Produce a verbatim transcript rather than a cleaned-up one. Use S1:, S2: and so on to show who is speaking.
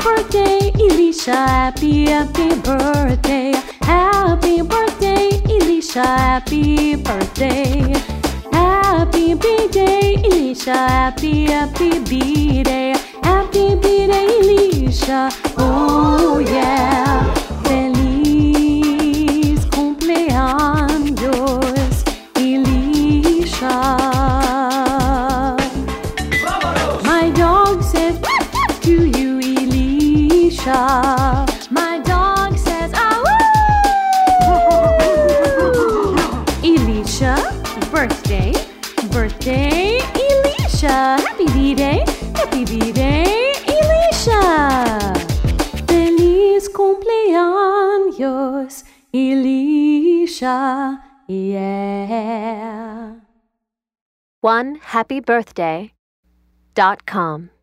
S1: birthday, Elisha. Happy, happy birthday. Happy birthday, Elisha. Happy birthday. Happy B-Day, Elisha. Happy, happy B-Day. Happy B-Day, Elisha. Oh yeah. Feliz cumpleaños, Elisha. My dog says to you, Elisha. My dog says, ah, woo! Elisha, birthday, birthday, Elisha. Happy B-Day, happy B-Day, Elisha. Feliz cumpleaños, Elisha. Yeah.
S2: one happy birthday dot com